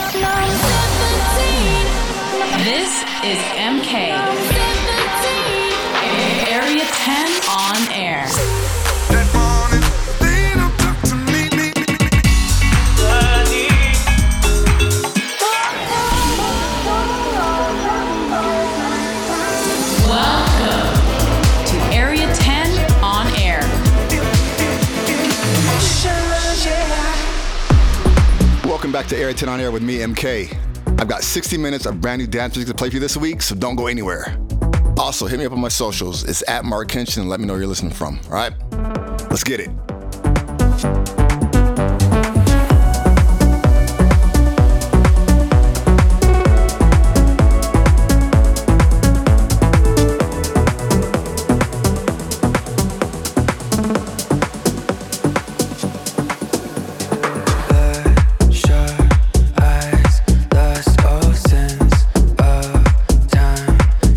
This is MK. Area 10 on air. Welcome to Area 10 on air. Welcome back to Area 10 on air with me, MK. I've got 60 minutes of brand new dance music to play for you this week, so don't go anywhere. Also, hit me up on my socials. It's at Mark Kenshin and let me know where you're listening from. All right? Let's get it.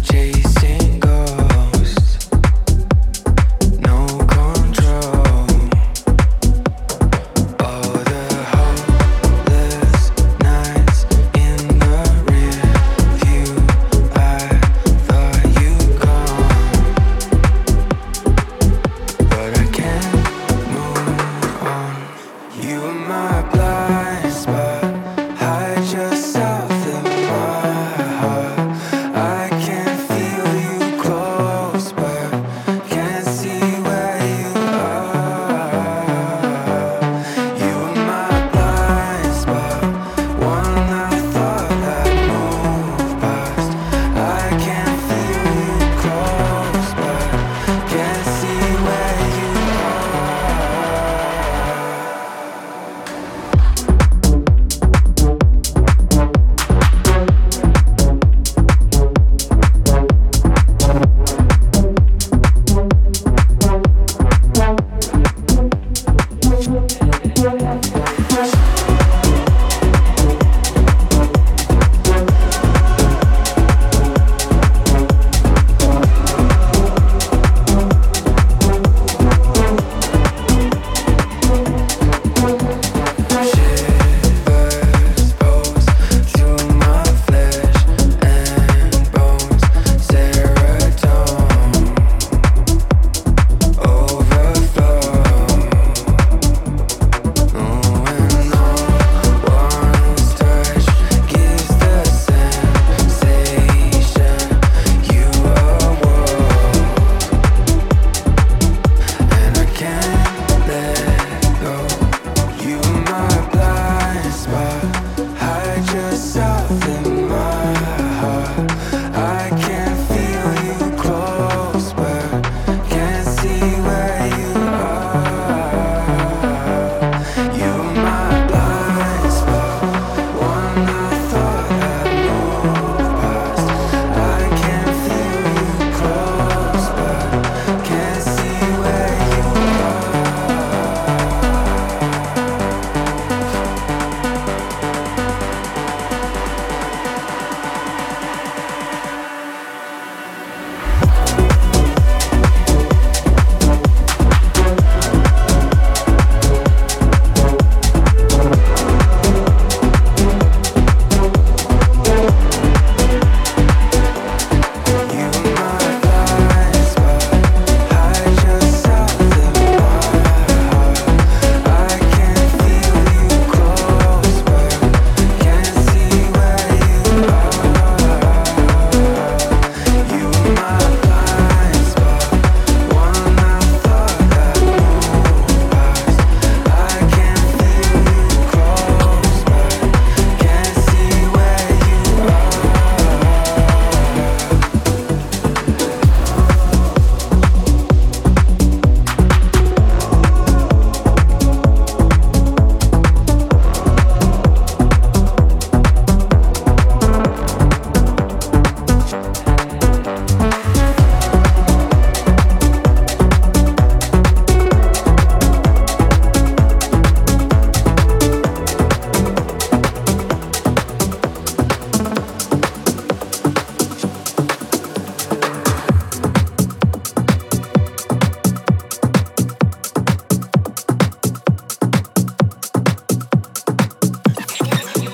No control.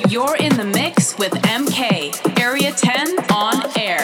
You're in the mix with MK, Area 10 on air.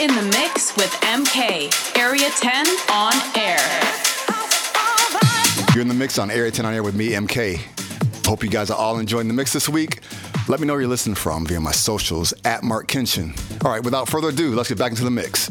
in the mix with MK, Area 10 on air. You're in the mix on Area 10 on air with me, MK. Hope you guys are all enjoying the mix this week. Let me know where you're listening from via my socials at Mark Kenshin. All right, without further ado, let's get back into the mix.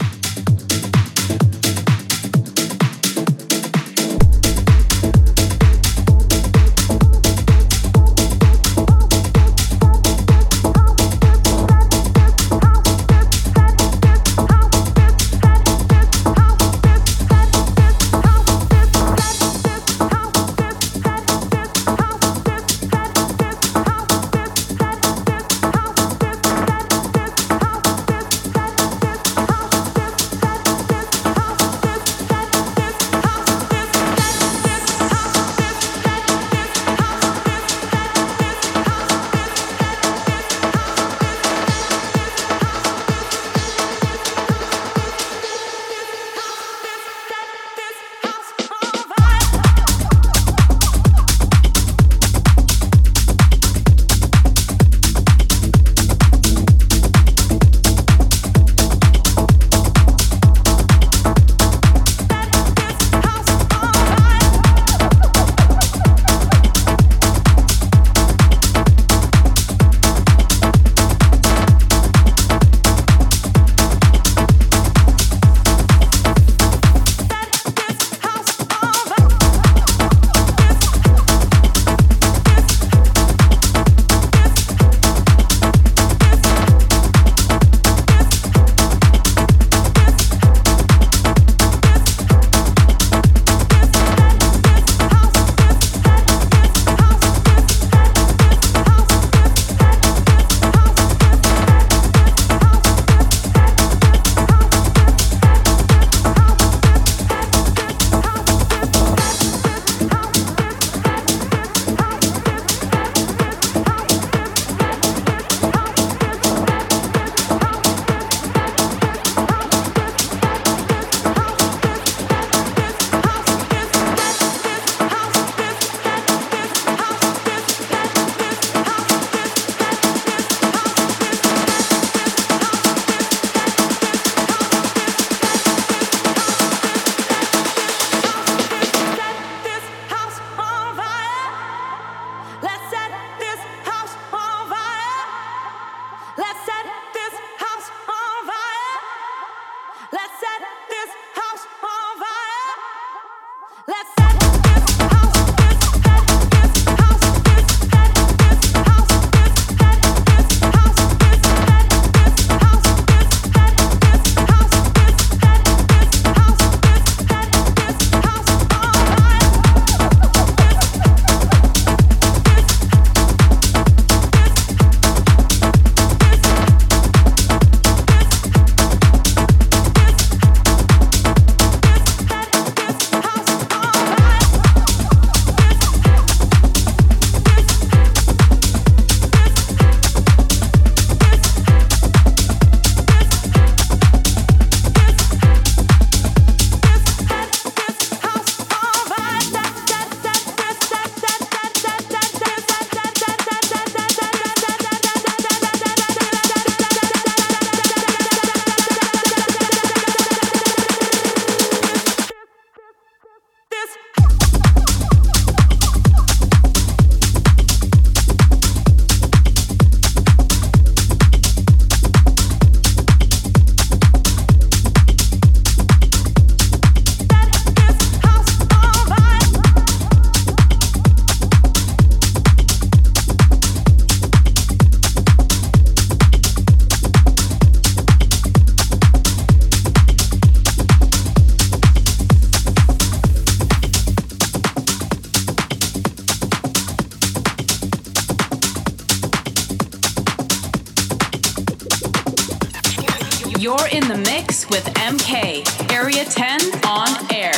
You're in the mix with MK, Area 10 on air.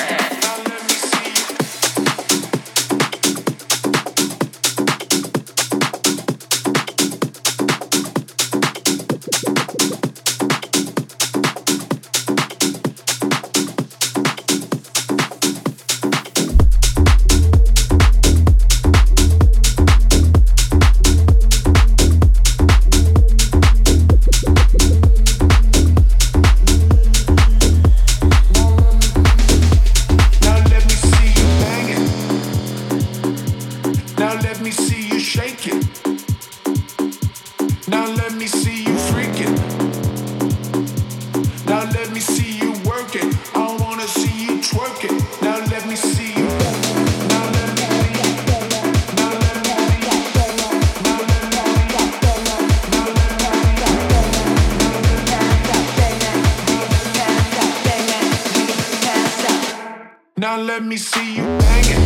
Now let me see you bang it.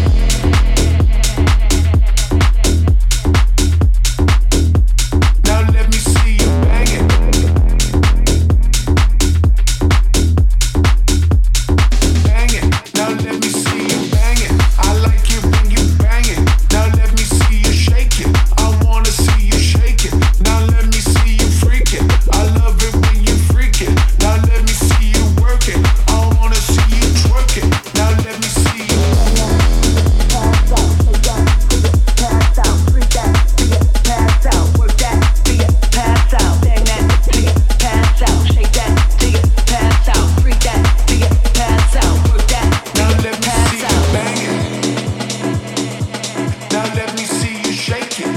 Now let me see you bang it. Bang it. Now let me see you bang it. I like it when you bang it. Now let me see you shake it. I wanna see you shake it. Now let me see you freak it. I love it when you freak it. Now let me see you work it. I wanna see you twerk it. Now let me see you pass out, shake that, pass out, freak that, pass out, work that, pass out, bang that, pass out, shake that, pass out, freak that, pass out, work that. Now let me see you bang it. Now let me see you shake it.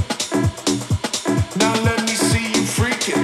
Now let me see you freak it.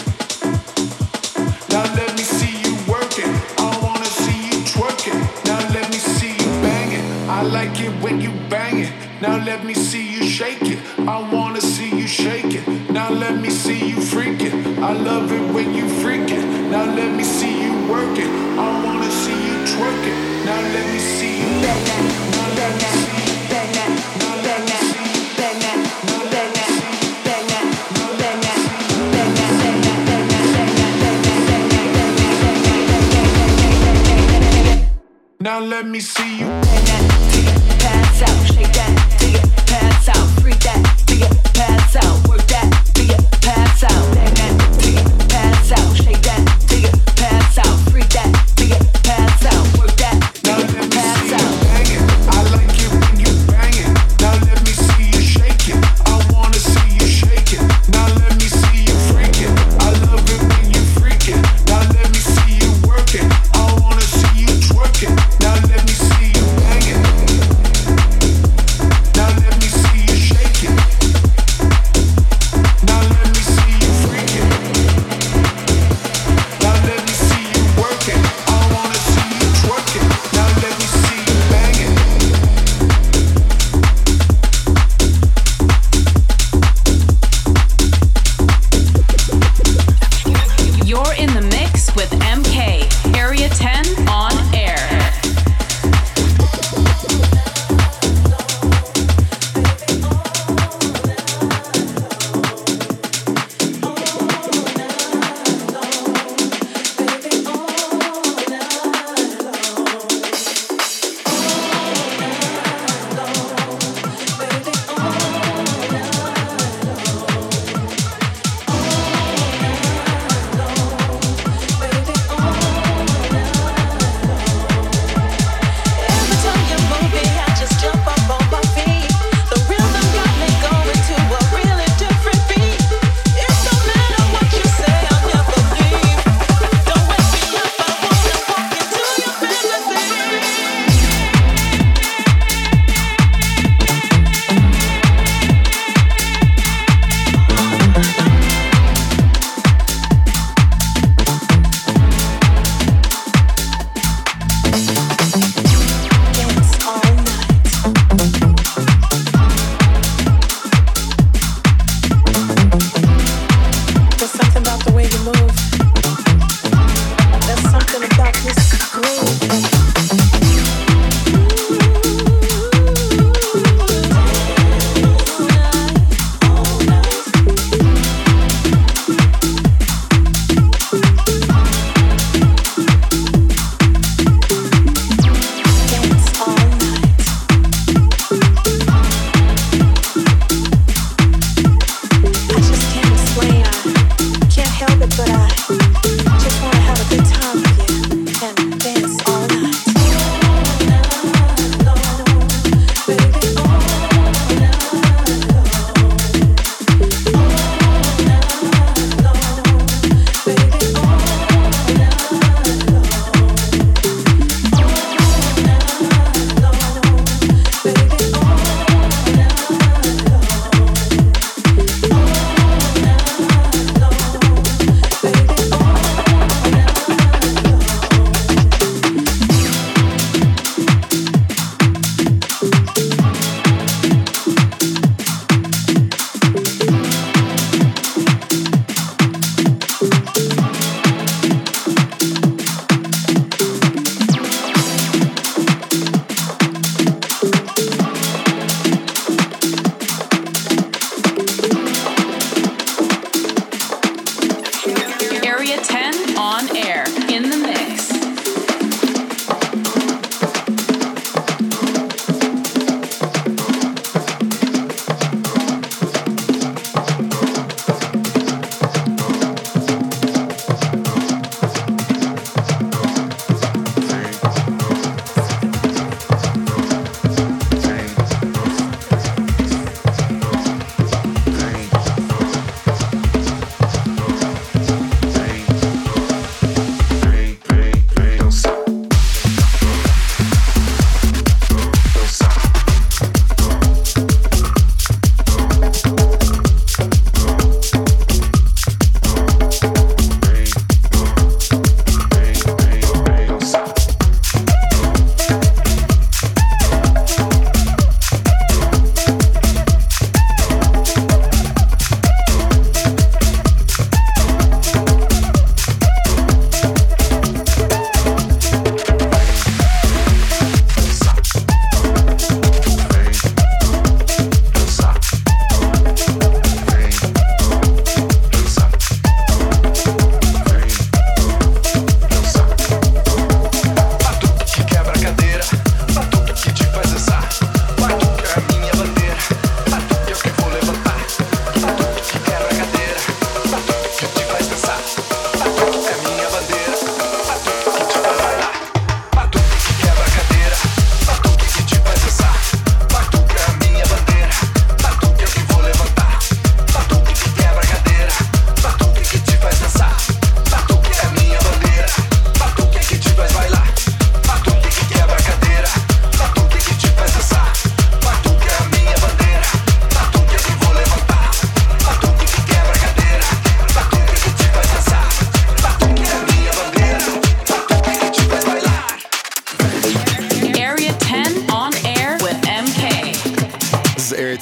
Now let me see you work it. I wanna see you twerk it. Now let me see you bang it. I like it when you bang it. Now let me see you shake it. I wanna see you shake it. Now let me see you freak it. I love it when you freak it. Now let me see you work it. I wanna see you twerk it. Now let me see you bang that. Now let me see you bang that. Now let me see you bang that. Now let me see you bang that. Now let me see you bang that. Now let me see you bang that, pass out, shake that, pass out, freak that, pass out, work that, pass out, bang that, pass out, shake that, pass out, freak that, pass out, work that, now let me pass see out. You bang it. I like it when you bang it. Now let me see you shake it. I wanna see you shake it. Now let me see you freak it. I love it when you freak it. Now let me see you work it. I wanna see you twerk it. Now let me see you bang it. Now let me see you shake it.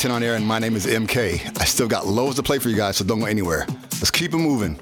10 on air, and my name is MK. I still got loads to play for you guys, so don't go anywhere. Let's keep it moving.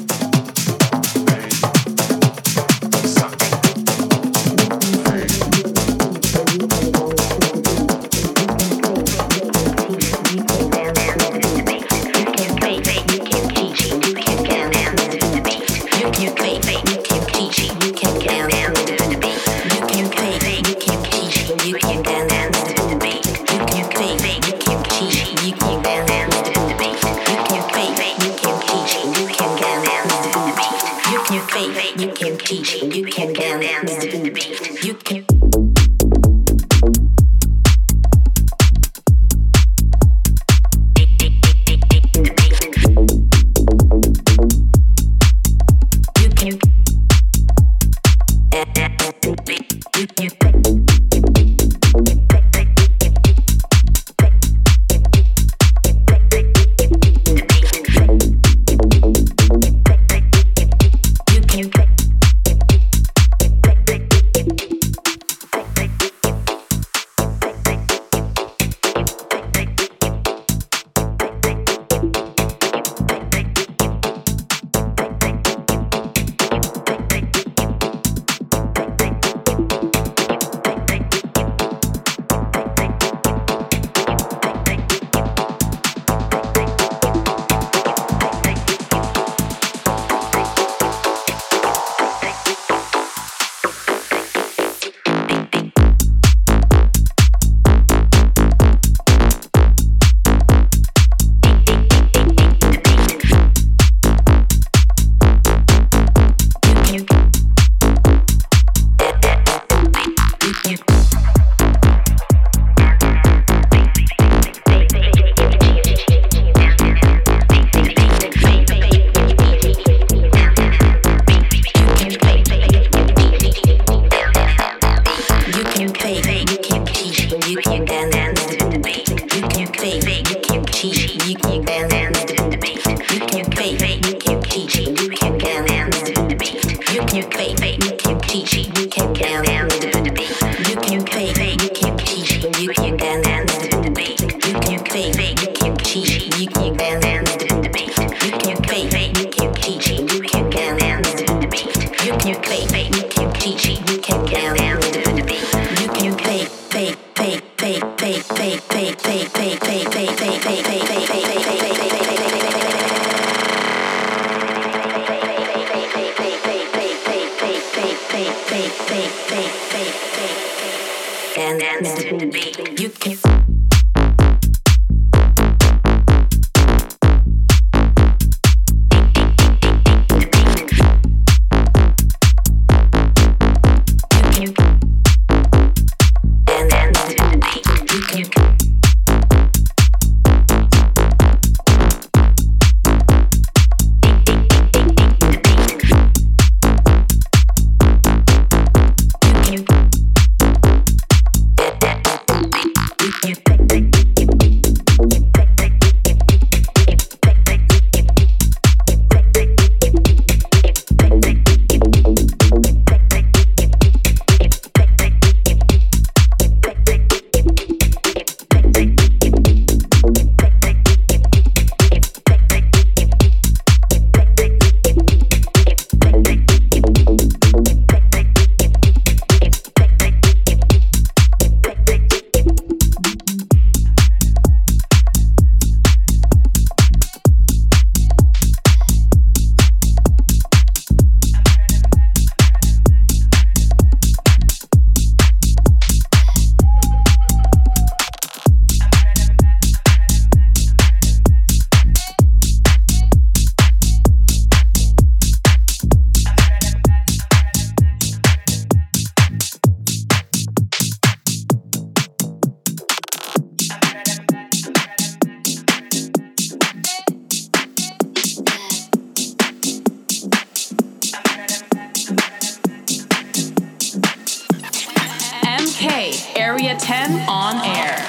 Area 10 on air.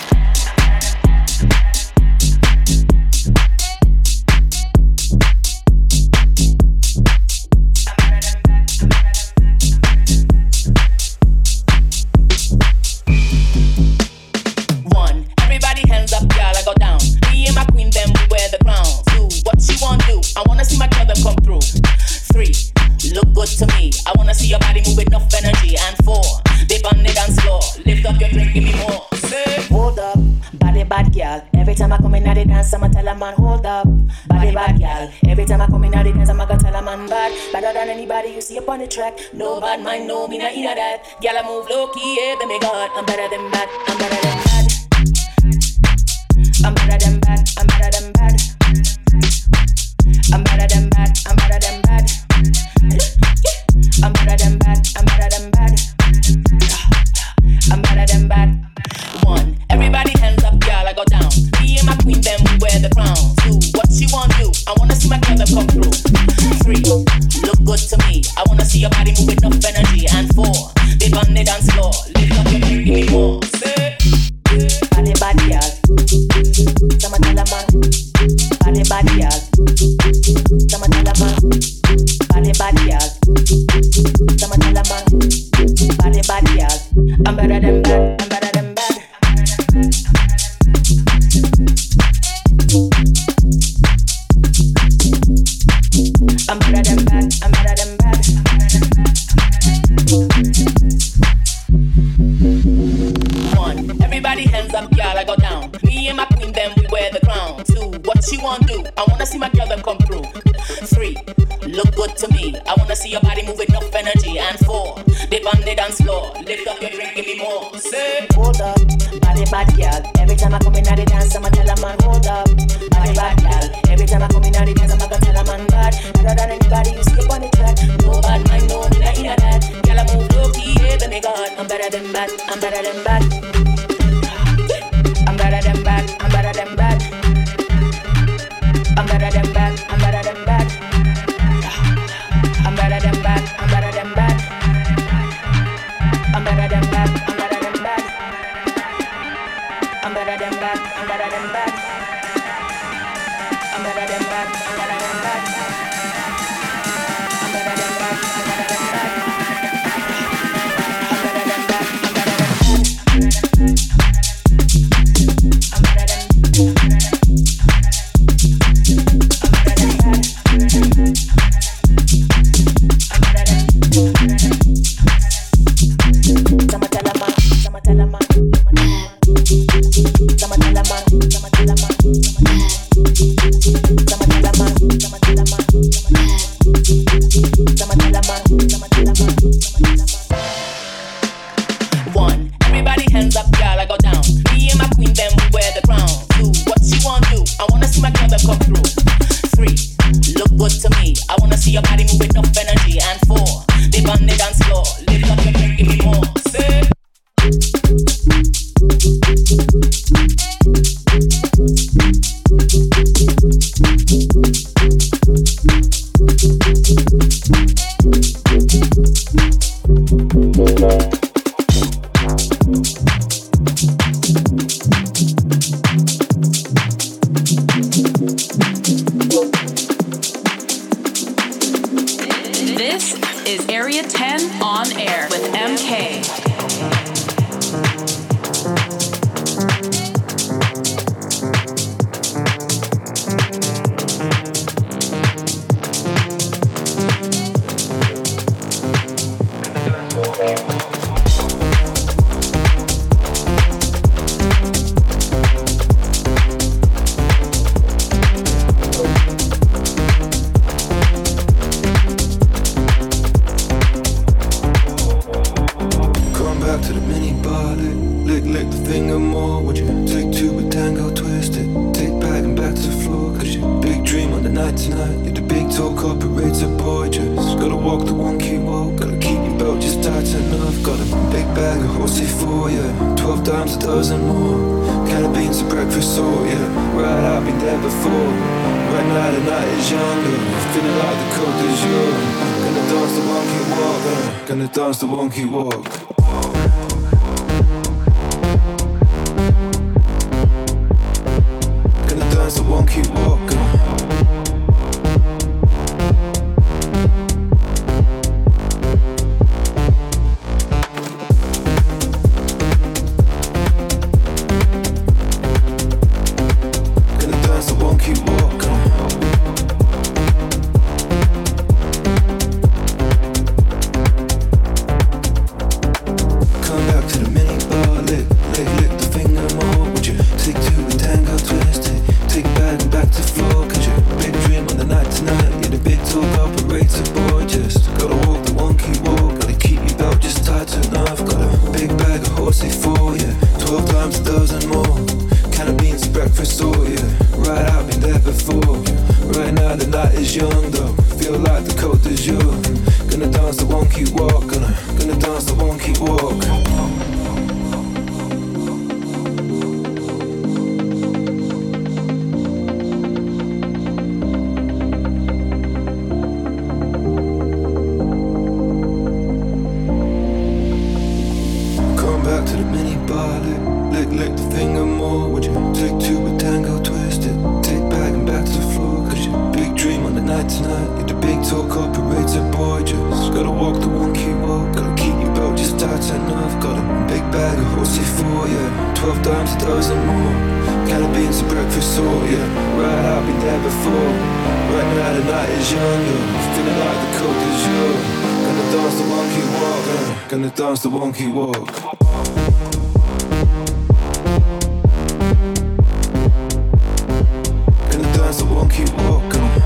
Everybody hands up, y'all. the dance, I'ma tell a man hold up. Body bad gal. Every time I come in the dance, I'ma go tell a man bad. Better than anybody you see up on the track. No bad mind, no me not either that. Gal I move low key, yeah, but me God, I'm better than bad. I'm better than bad. I'm better than bad. I'm better than bad. I'm better than bad. I'm better than bad. I'm better than bad. I'm better than bad. I'm better than bad. 1. Everybody hands up, y'all. I go down. Me and my queen, then we wear the crown. 2. What you want to do? I wanna see my girl them come through. 3. Look good to me. I wanna see your body move with enough energy. And 4. They on the dance floor. Lift up your drink, give me more. Say, body bad, y'all. Some tell a man. Body bad, y'all. Some tell a man. Body bad, y'all. Some tell a man. Body bad, y'all. I'm better than bad. I'm better than bad. I'm better than bad. I'm better than bad. 1. Everybody hands up, y'all. I go down. Me and my queen, then we wear the crown. 2. What you want to do? I wanna see my girl them come through. 3. Look good to me. I wanna see your body move with enough energy. And 4. Dip on the dance floor. Lift up your drink, give me more. Say, hold up, body bad girl. Every time I come in the dance, I'ma tell a man hold up, body bad girl. Every time I come in the dance, I'ma go tell a man bad. Better than anybody you see up on the track. No bad mind, no me not in that. Girl I move low key, yeah, but me God, I'm better than bad. I'm better than bad. I'm better than bad. I'm better than bad. I'm better than bad. I'm better than bad. I'm better than bad. I'm better than bad. I'm better than bad. I'm better than bad. I'm better than bad. I'm better than bad. I'm better than bad. I'm better than bad. I'm better than bad. I'm better than bad. I'm better than bad. I'm better than bad. I'm better than dance the wonky walk. Gonna dance the wonky walk. Gonna dance the wonky walk. Take young though, feel like the Côte d'Azur. Gonna dance the wonky walk, gonna dance the wonky walk. Lick the finger more. Would you take two with tango twisted? Take back and back to the floor. Cause your big dream on the night tonight. You're the big talk operator boy. Just gotta walk the wonky walk. Gotta keep your belt just tight enough. Got a big bag of horsey for ya. 12 times a dozen more. Can of beans and breakfast all, yeah. Right, I've been there before. Right now the night is younger. Feeling like the Côte d'Azur. Gonna dance the wonky walk. Gonna dance the wonky walk. Dance the wonky walk.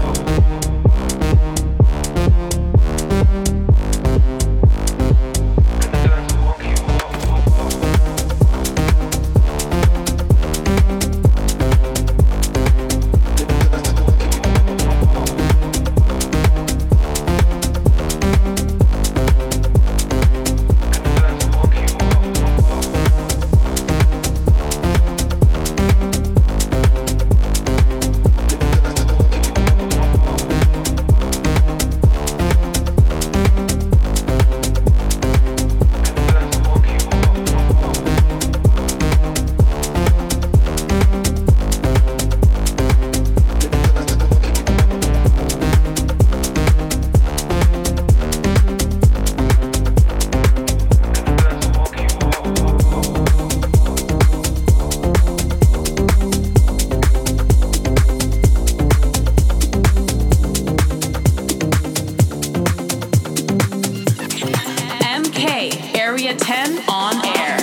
Area 10 on air.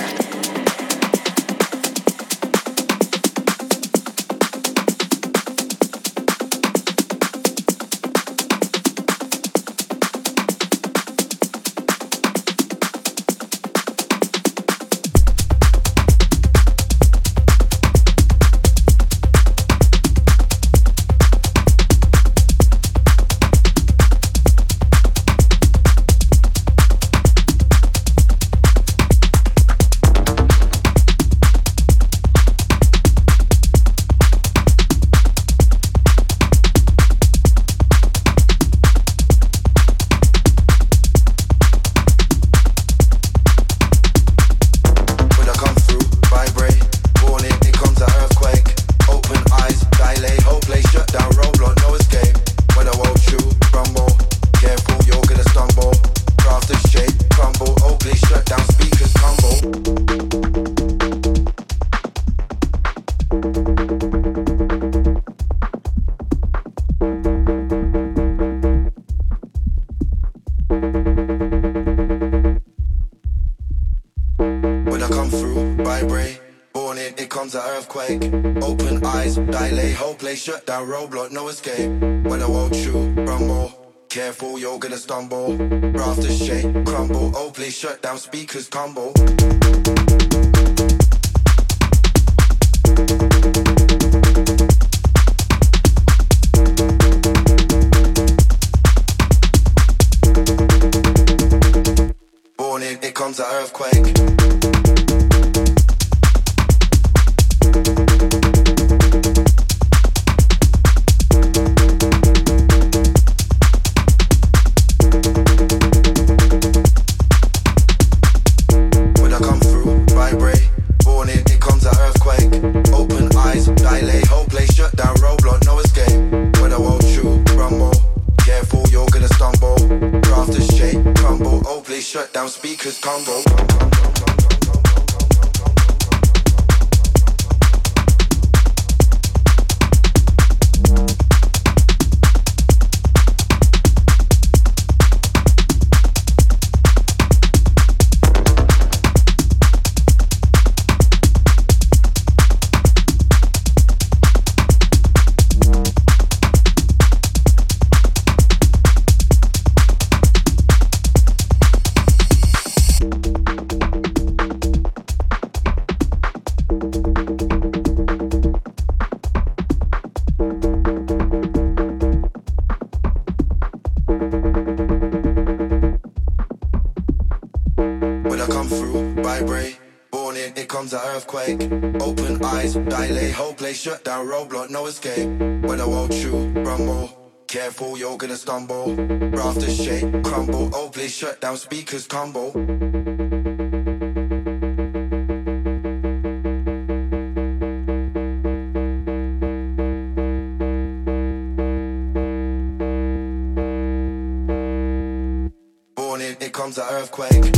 Shut down, roadblock, no escape. When I walk through, rumble. Careful, you're gonna stumble. Rafters shake, crumble. Oh, please shut down, speakers tumble. Born in, it comes an earthquake. Shut down, speakers combo. through, vibrate. Born in, it comes an earthquake. Open eyes, dilate, whole place shut down, roadblock, no escape. When I walk through, rumble. Careful, you're gonna stumble. Rafters shake, crumble. Oh, please shut down, speakers tumble. Born in, it comes an earthquake.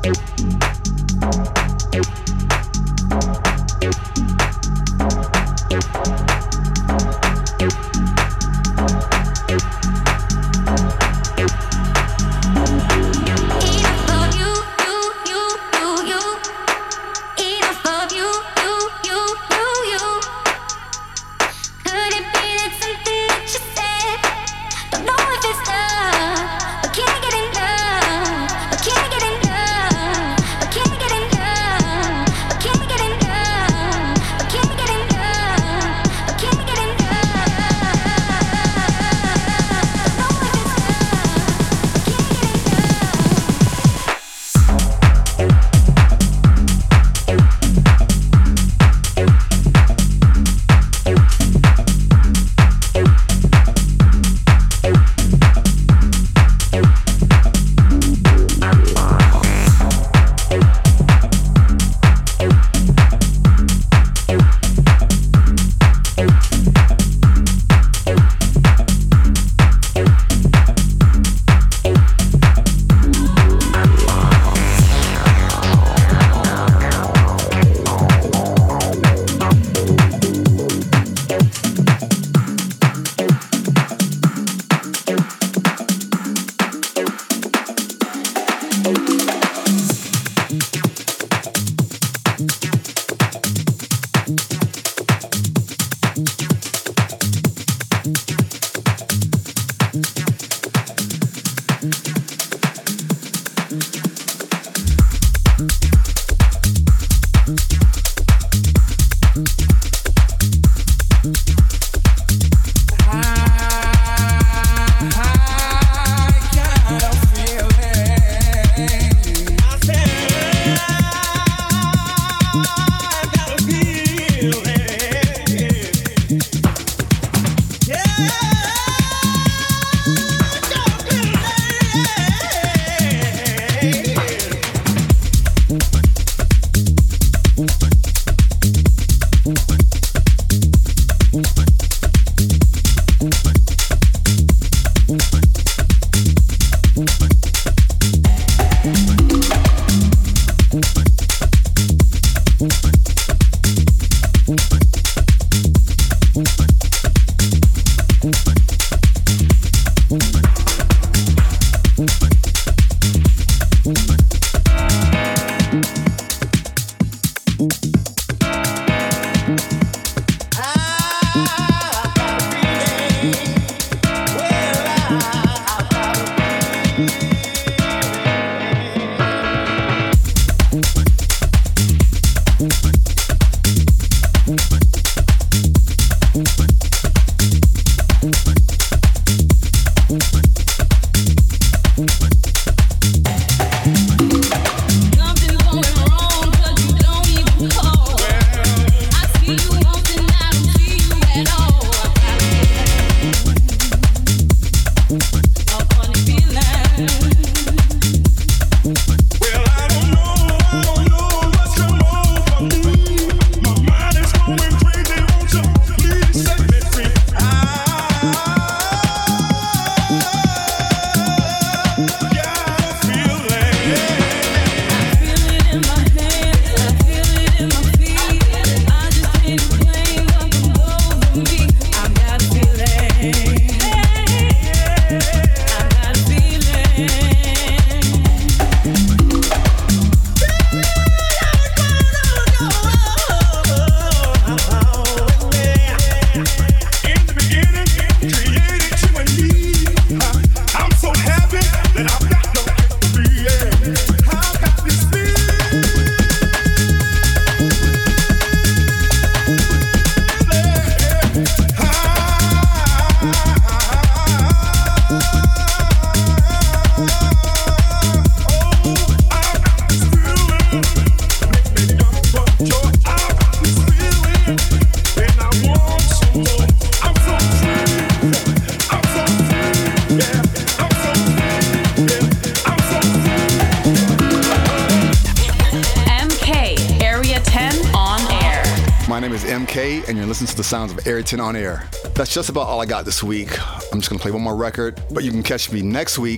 MK, and you're listening to the sounds of Area 10 on air. That's just about all I got this week. I'm just gonna play one more record, but you can catch me next week,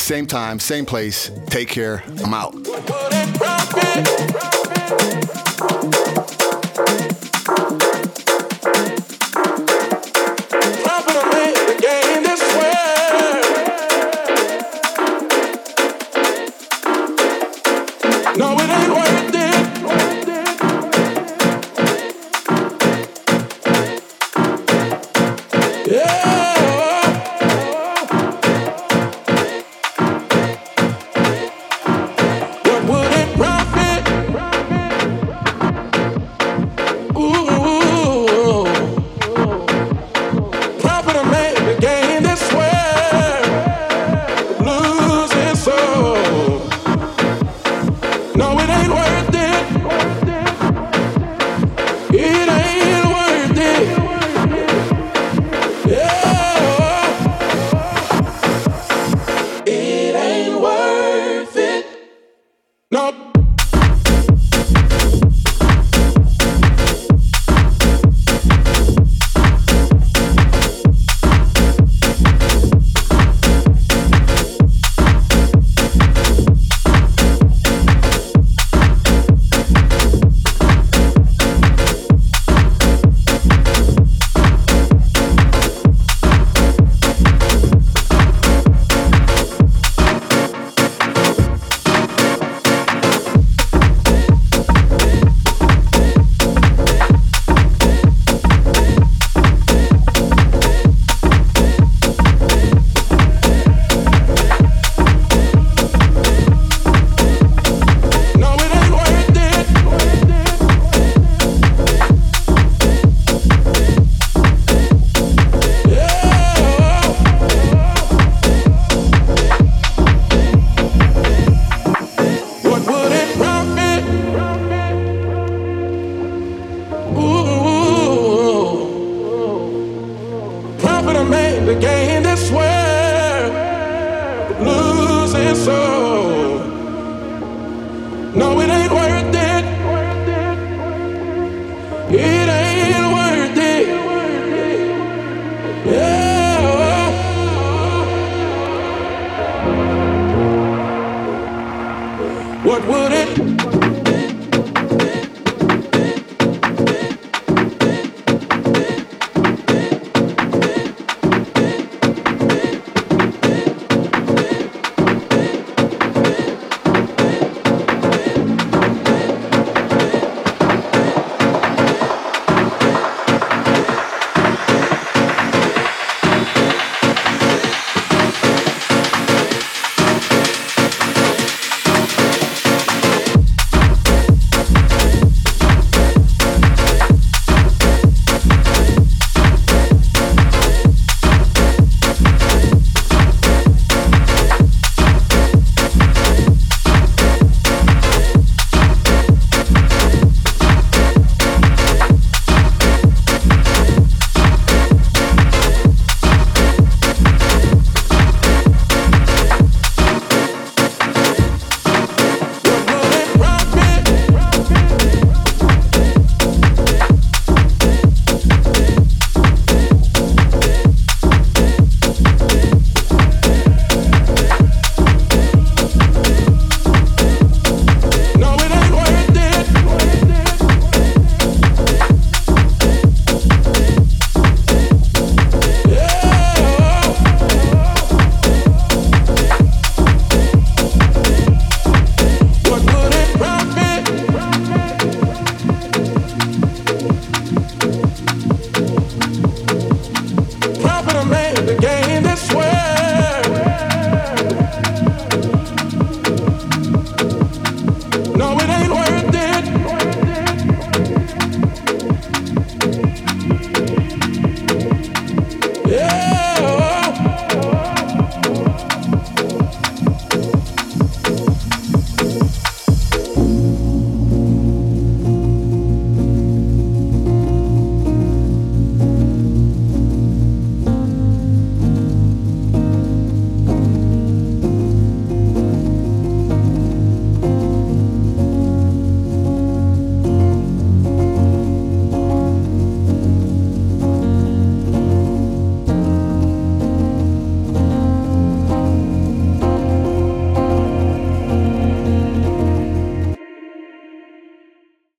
same time, same place. Take care. I'm out. What would it